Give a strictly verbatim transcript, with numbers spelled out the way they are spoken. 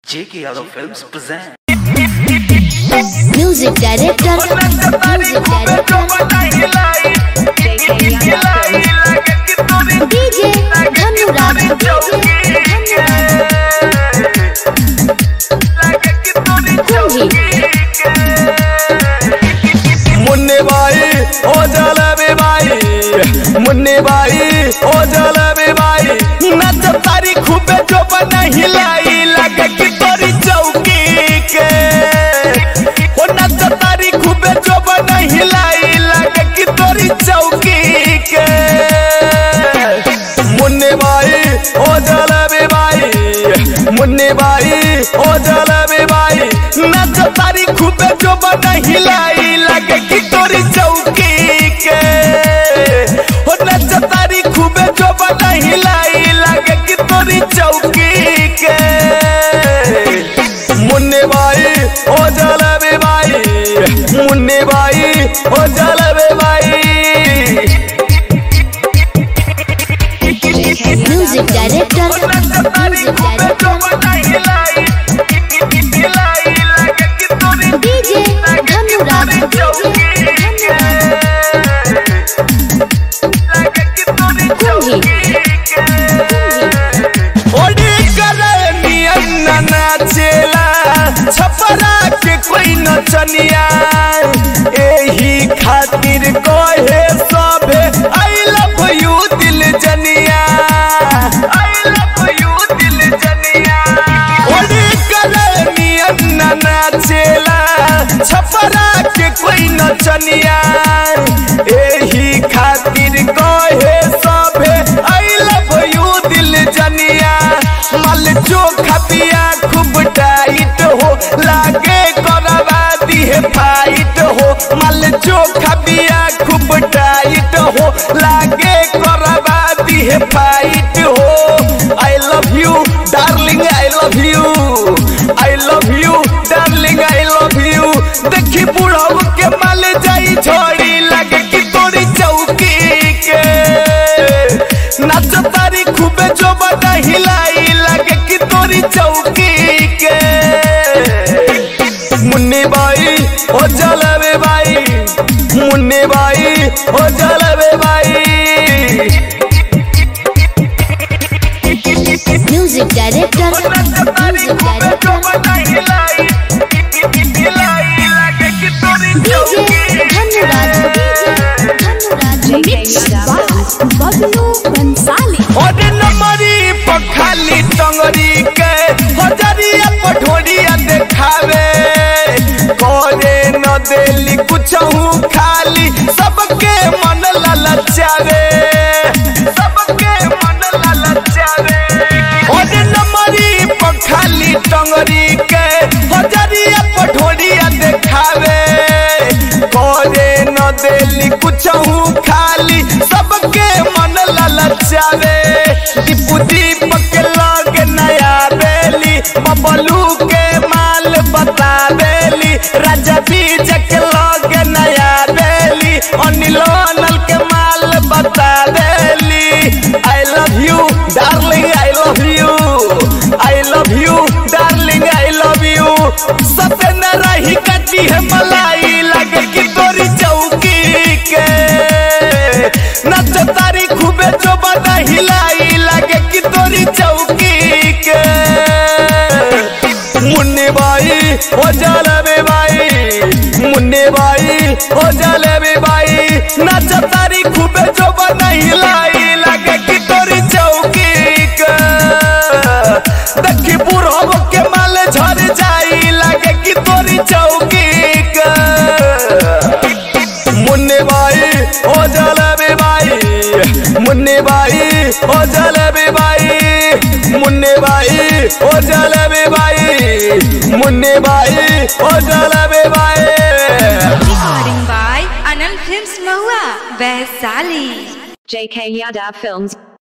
J K Yadav Films present. Music director, music director, J K Yadav Films. D J Dhanuraj, D J Dhanuraj, मुन्ने भाई ओ जलेबी भाई, मुन्ने भाई ओ जलेबी भाई, नच तारी खूबे जो बना हिलाई लगे कि तोरी चौकी के, ओ नच तारी खूबे जो बना हिलाई लगे कि तोरी चौकी के। मुन्ने भाई ओ जलेबी भाई, मुन्ने भाई ओ जलेबी भाई, नच तारी खूबे जो बना हिलाई लगे कि तोरी चौकी के, हो नच तारी खूबे जो बना हिलाई लगे कि तोरी चौकी के। मुन्ने भाई ओ जलेबी भाई, मुन्ने भाई ओ जलेबी भाई। music director, music director, D J Dhanuraj, D J Dhanuraj, ओडी करे नियन्ना नाचेला छपरा के कोई नचनिया, एही खातिर कहे सभे आई लव यू दिल जनिया, आई लव यू दिल जनिया। ओडी करे नियन्ना नाचेला छपरा के कोई नचनिया, एही खातिर कहे सभे आई लव यू दिल जनिया। मल चोखा पिया खूब टाइट हो, लागे करवा दिए फाइट हो, मल चोखा पिया खूब टाइट हो, लागे करवा दिए फाइट हो। I love you darling, I love you, I love you darling, I love you. देखी बुढ़ाऊ के माल जाई छोड़ी लगे कि तोरी चौकी के, नाच तारी खूबे जो बना हिलाई लगे कि तोरी चौकी के। मुन्नी भाई ओ जलेबी भाई, मुन्नी भाई ओ जलेबी भाई। music director, music director, D J Dhanuraj, D J Dhanuraj, Bablu Bansali. और नमरी पखाली टंगरी के हजरिया पठोरिया देखावे, करे न देली कुछ खाली सबके मन ललचावे, सबके मन ललचावे। और नमरी पखाली टंगरी के हजरिया पठोरिया देखावे, करे न देली कुछ खाली सबके मन ललचावे। दीपू दीपक लग नया बेली, बबलू के माल बता बेली, राजा बीज के लग नया बेली, अनिल अनल के माल बता बेली। I love you darling, I love you, I love you darling, I love you. सते न रही कच्ची है मलाई लगे कि तोरी चौकी के, नच तारी खूबे जो बना हिलाई लगे कि तोरी चौकी के। मुन्नी भाई ओ जलेबी भाई, मुन्नी भाई ओ जलेबी भाई, नच तारी खूबे जो बना हिलाई लगे कि तोरी चौकी के। देखी बुढ़ाऊ के माल झड़ जाई लगे कि तोरी चौकी के। मुन्नी भाई ओ जलेबी भाई, मुन्नी भाई ओ जलेबी भाई, मुन्नी भाई ओ जलेबी भाई, मुन्नी भाई ओ जलेबी भाई। Recording by Anand Films Mahua, Vaisali. J K Yadav Films.